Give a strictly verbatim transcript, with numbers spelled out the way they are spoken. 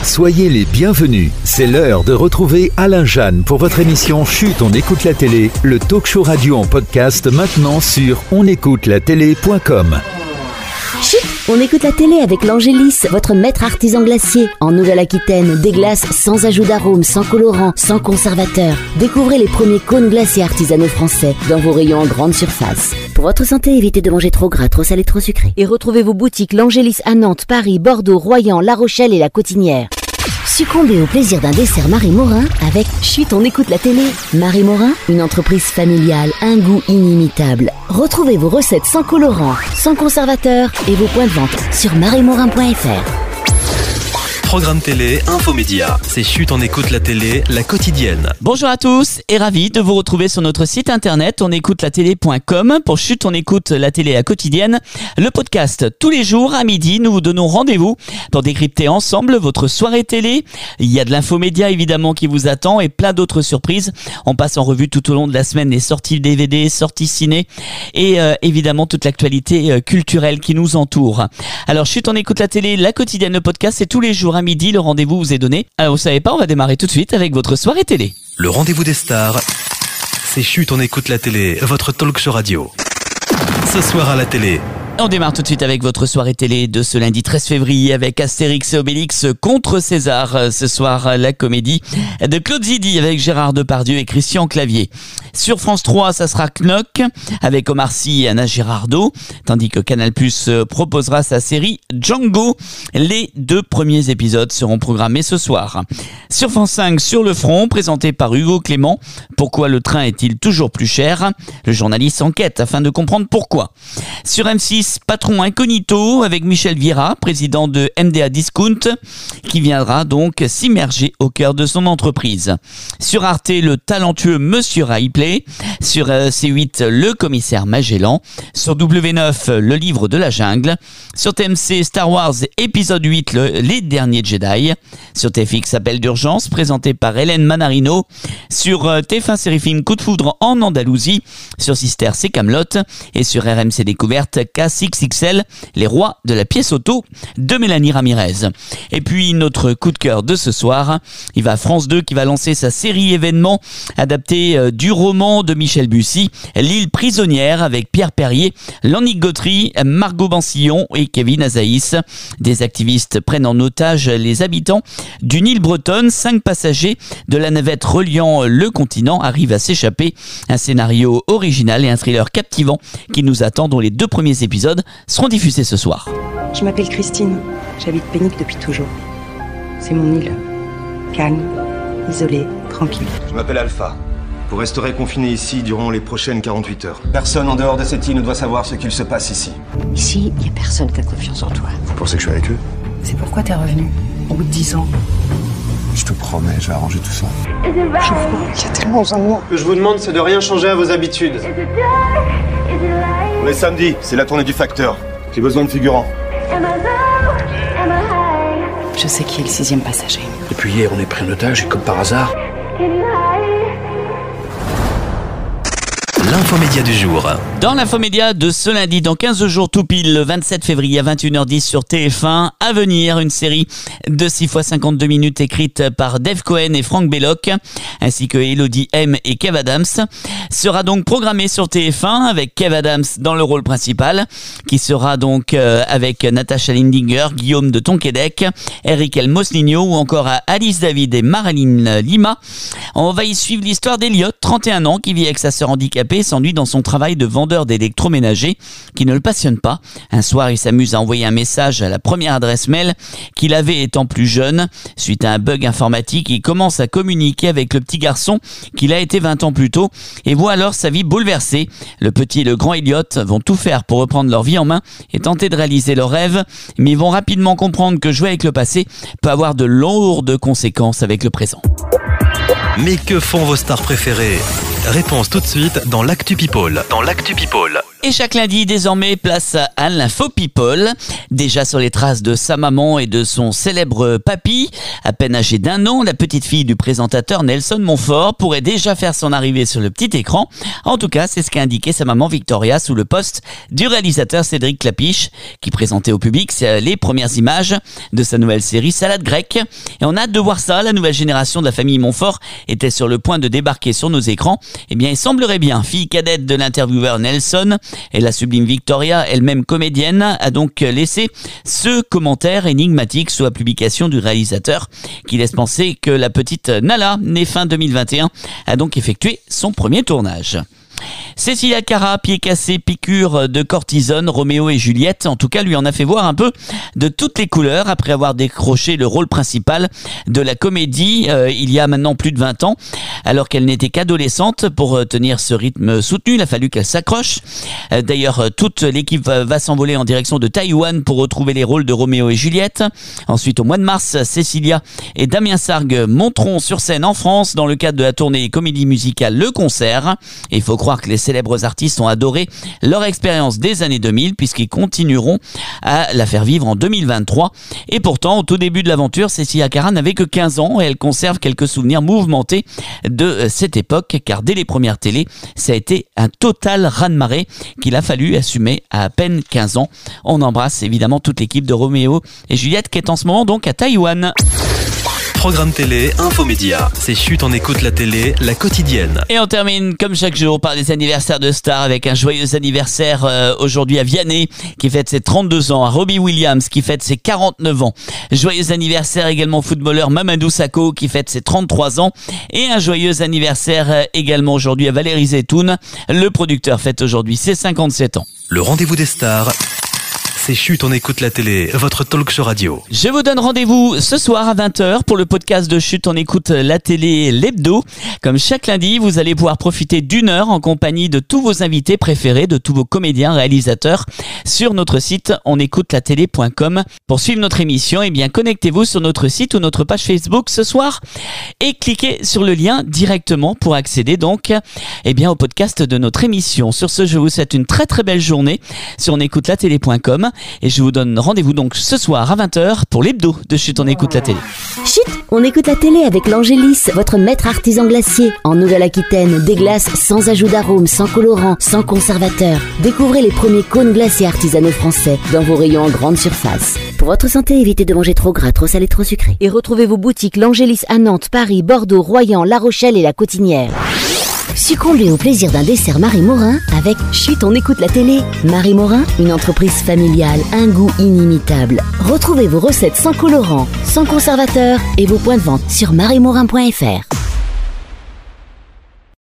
Soyez les bienvenus. C'est l'heure de retrouver Alain Jeanne pour votre émission Chut, on écoute la télé, le talk show radio en podcast maintenant sur on écoute la télé point com. Chut, on écoute la télé avec l'Angélis, votre maître artisan glacier. En Nouvelle-Aquitaine, des glaces sans ajout d'arômes, sans colorant, sans conservateur. Découvrez les premiers cônes glacés artisanaux français dans vos rayons en grande surface. Pour votre santé, évitez de manger trop gras, trop salé, trop sucré. Et retrouvez vos boutiques l'Angélis à Nantes, Paris, Bordeaux, Royan, La Rochelle et La Cotinière. Succombez au plaisir d'un dessert Marie Morin avec Chut, on écoute la télé. Marie Morin, une entreprise familiale, un goût inimitable. Retrouvez vos recettes sans colorant, sans conservateur et vos points de vente sur marie morin point f r. Programme télé, infomédia. C'est Chut, on écoute la télé, la quotidienne. Bonjour à tous et ravi de vous retrouver sur notre site internet on écoute la télé point com pour Chut, on écoute la télé, la quotidienne. Le podcast, tous les jours à midi, nous vous donnons rendez-vous pour décrypter ensemble votre soirée télé. Il y a de l'infomédia évidemment qui vous attend et plein d'autres surprises. On passe en revue tout au long de la semaine les sorties D V D, sorties ciné et euh, évidemment toute l'actualité euh, culturelle qui nous entoure. Alors Chut, on écoute la télé, la quotidienne, le podcast, c'est tous les jours à midi, le rendez-vous vous est donné. Alors vous savez pas, on va démarrer tout de suite avec votre soirée télé. Le rendez-vous des stars, c'est Chut, on écoute la télé, votre talk show radio. Ce soir à la télé. On démarre tout de suite avec votre soirée télé de ce lundi treize février avec Astérix et Obélix contre César. Ce soir, la comédie de Claude Zidi avec Gérard Depardieu et Christian Clavier. Sur France trois, ça sera Knock avec Omar Sy et Anna Girardot, tandis que Canal+ proposera sa série Django. Les deux premiers épisodes seront programmés ce soir. Sur France cinq, Sur le front, présenté par Hugo Clément. Pourquoi le train est-il toujours plus cher ? Le journaliste enquête afin de comprendre pourquoi. Sur M six, Patron incognito avec Michel Vira, président de M D A Discount, qui viendra donc s'immerger au cœur de son entreprise. Sur Arte, le talentueux Monsieur Ripley. Sur C huit, le commissaire Magellan. Sur W neuf, le livre de la jungle. Sur T M C, Star Wars épisode huit, le, les derniers Jedi. Sur T F X, Appel d'urgence, présenté par Hélène Manarino. Sur T F un Série Film, Coup de foudre en Andalousie. Sur Sister, c'est Kaamelott. Et sur R M C Découverte, K six X L, les rois de la pièce auto de Mélanie Ramirez. Et puis notre coup de cœur de ce soir, il va à France deux qui va lancer sa série événement adaptée euh, du roman de Michel Bussy, L'île prisonnière, avec Pierre Perrier, Lannick Gautry, Margot Bansillon et Kevin Azaïs. Des activistes prennent en otage les habitants d'une île bretonne. Cinq passagers de la navette reliant le continent arrivent à s'échapper. Un scénario original et un thriller captivant qui nous attend, dont les deux premiers épisodes seront diffusés ce soir. Je m'appelle Christine, j'habite Pénic depuis toujours. C'est mon île. Calme, isolée, tranquille. Je m'appelle Alpha. Vous resterez confiné ici durant les prochaines quarante-huit heures. Personne en dehors de cette île ne doit savoir ce qu'il se passe ici. Ici, il n'y a personne qui a confiance en toi. Vous pensez que je suis avec eux? C'est pourquoi t'es revenu, au bout de dix ans. Je te promets, je vais arranger tout ça. Je vois, il y a tellement besoin de moi. Ce que je vous demande, c'est de rien changer à vos habitudes. On est samedi, c'est la tournée du Facteur. J'ai besoin de figurants. Je sais qui est le sixième passager. Depuis hier, on est pris en otage et comme par hasard... L'infomédia du jour. Dans l'infomédia de ce lundi, dans quinze jours tout pile, le vingt-sept février à vingt et une heures dix sur T F un, à venir, une série de six fois cinquante-deux minutes écrite par Dave Cohen et Franck Belloc, ainsi que Elodie M et Kev Adams, sera donc programmée sur T F un avec Kev Adams dans le rôle principal, qui sera donc euh, avec Natasha Lindinger, Guillaume de Tonquédec, Eric El Mosnino ou encore Alice David et Marilyn Lima. On va y suivre l'histoire d'Eliott, trente et un ans, qui vit avec sa sœur handicapée et s'ennuie dans son travail de vendeur d'électroménager qui ne le passionne pas. Un soir, il s'amuse à envoyer un message à la première adresse mail qu'il avait étant plus jeune. Suite à un bug informatique, il commence à communiquer avec le petit garçon qu'il a été vingt ans plus tôt et voit alors sa vie bouleversée. Le petit et le grand Eliott vont tout faire pour reprendre leur vie en main et tenter de réaliser leurs rêves, mais ils vont rapidement comprendre que jouer avec le passé peut avoir de lourdes conséquences avec le présent. Mais que font vos stars préférées ? Réponse tout de suite dans l'Actu People. Dans l'Actu People. Et chaque lundi, désormais, place à l'Info People. Déjà sur les traces de sa maman et de son célèbre papy, à peine âgée d'un an, la petite fille du présentateur Nelson Montfort pourrait déjà faire son arrivée sur le petit écran. En tout cas, c'est ce qu'a indiqué sa maman Victoria sous le poste du réalisateur Cédric Clapiche, qui présentait au public les premières images de sa nouvelle série Salade grecque. Et on a hâte de voir ça. La nouvelle génération de la famille Montfort était sur le point de débarquer sur nos écrans. Eh bien, il semblerait bien. Fille cadette de l'intervieweur Nelson, et la sublime Victoria, elle-même comédienne, a donc laissé ce commentaire énigmatique sous la publication du réalisateur qui laisse penser que la petite Nala, née fin deux mille vingt et un, a donc effectué son premier tournage. Cécilia Cara, pied cassé, piqûre de cortisone, Roméo et Juliette, en tout cas, lui en a fait voir un peu de toutes les couleurs après avoir décroché le rôle principal de la comédie euh, il y a maintenant plus de vingt ans. Alors qu'elle n'était qu'adolescente, pour tenir ce rythme soutenu, il a fallu qu'elle s'accroche. Euh, d'ailleurs, toute l'équipe va, va s'envoler en direction de Taïwan pour retrouver les rôles de Roméo et Juliette. Ensuite, au mois de mars, Cécilia et Damien Sargue monteront sur scène en France dans le cadre de la tournée comédie musicale Le Concert. Et il faut croire que les célèbres artistes ont adoré leur expérience des années deux mille puisqu'ils continueront à la faire vivre en deux mille vingt-trois. Et pourtant, au tout début de l'aventure, Cécilia Cara n'avait que quinze ans et elle conserve quelques souvenirs mouvementés de cette époque, car dès les premières télés, ça a été un total raz-de-marée qu'il a fallu assumer à à peine quinze ans. On embrasse évidemment toute l'équipe de Roméo et Juliette qui est en ce moment donc à Taïwan. Programme télé, infomédia. C'est Chut, on écoute la télé, la quotidienne. Et on termine comme chaque jour par les anniversaires de stars avec un joyeux anniversaire euh, aujourd'hui à Vianney qui fête ses trente-deux ans, à Robbie Williams qui fête ses quarante-neuf ans. Joyeux anniversaire également au footballeur Mamadou Sakho qui fête ses trente-trois ans. Et un joyeux anniversaire euh, également aujourd'hui à Valérie Zetoun. Le producteur fête aujourd'hui ses cinquante-sept ans. Le rendez-vous des stars. C'est Chut, on écoute la télé, votre talk show radio. Je vous donne rendez-vous ce soir à vingt heures pour le podcast de Chut, on écoute la télé, l'hebdo. Comme chaque lundi, vous allez pouvoir profiter d'une heure en compagnie de tous vos invités préférés, de tous vos comédiens, réalisateurs, sur notre site on écoute la télé point com. Pour suivre notre émission, eh bien, connectez-vous sur notre site ou notre page Facebook ce soir et cliquez sur le lien directement pour accéder donc, eh bien, au podcast de notre émission. Sur ce, je vous souhaite une très très belle journée sur on écoute la télé point com. Et je vous donne rendez-vous donc ce soir à vingt heures pour l'hebdo de Chut, on écoute la télé. Chut, on écoute la télé avec l'Angélis, votre maître artisan glacier. En Nouvelle-Aquitaine, des glaces sans ajout d'arôme, sans colorant, sans conservateur. Découvrez les premiers cônes glaciers artisanaux français dans vos rayons en grande surface. Pour votre santé, évitez de manger trop gras, trop salé, trop sucré. Et retrouvez vos boutiques l'Angélis à Nantes, Paris, Bordeaux, Royan, La Rochelle et La Cotinière. Succombez au plaisir d'un dessert Marie Morin avec Chut, on écoute la télé. Marie Morin, une entreprise familiale, un goût inimitable. Retrouvez vos recettes sans colorant, sans conservateur et vos points de vente sur marie morin point f r.